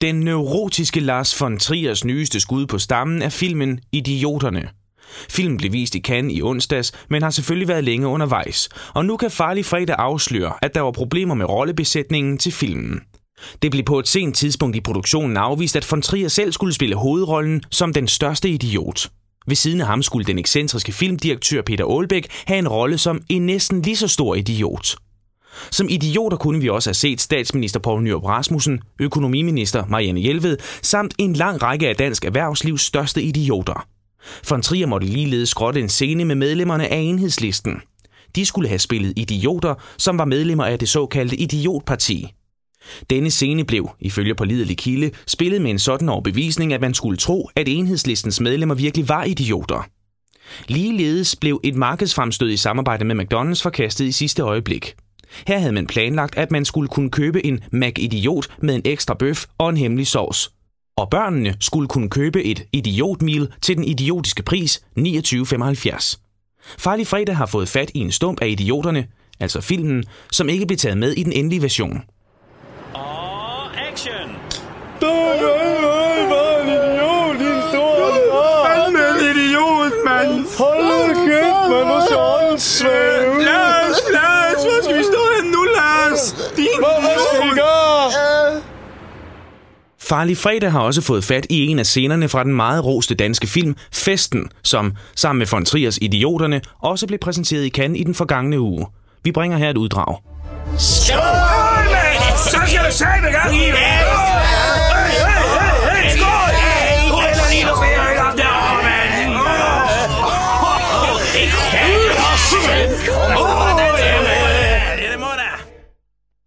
Den neurotiske Lars von Triers nyeste skud på stammen er filmen Idioterne. Filmen blev vist i Cannes i onsdags, men har selvfølgelig været længe undervejs, og nu kan Farlig Fredag afsløre, at der var problemer med rollebesætningen til filmen. Det blev på et sent tidspunkt i produktionen afvist, at von Trier selv skulle spille hovedrollen som den største idiot. Ved siden af ham skulle den ekscentriske filmdirektør Peter Aalbæk have en rolle som en næsten lige så stor idiot. Som idioter kunne vi også have set statsminister Poul Nyrup Rasmussen, økonomiminister Marianne Jelved, samt en lang række af dansk erhvervslivs største idioter. Von Trier måtte ligeledes skrotte en scene med medlemmerne af Enhedslisten. De skulle have spillet idioter, som var medlemmer af det såkaldte Idiotparti. Denne scene blev, ifølge pålidelig kilde, spillet med en sådan overbevisning, at man skulle tro, at Enhedslistens medlemmer virkelig var idioter. Ligeledes blev et markedsfremstød i samarbejde med McDonald's forkastet i sidste øjeblik. Her havde man planlagt, at man skulle kunne købe en Mac-idiot med en ekstra bøf og en hemmelig sovs. Og børnene skulle kunne købe et idiotmeal til den idiotiske pris 29,75. Farlig Fredag har fået fat i en stump af Idioterne, altså filmen, som ikke blev taget med i den endelige version. Og action! Fandme en idiot, mand! Hold kæft, man er så åndssvagt! Lars, hvor skal vi stå hen nu, Lars? Hvad skal vi gøre? Farlig Fredag har også fået fat i en af scenerne fra den meget roste danske film Festen, som sammen med von Triers Idioterne også blev præsenteret i Cannes i den forgangne uge. Vi bringer her et uddrag. Så skal du sætte gang i det!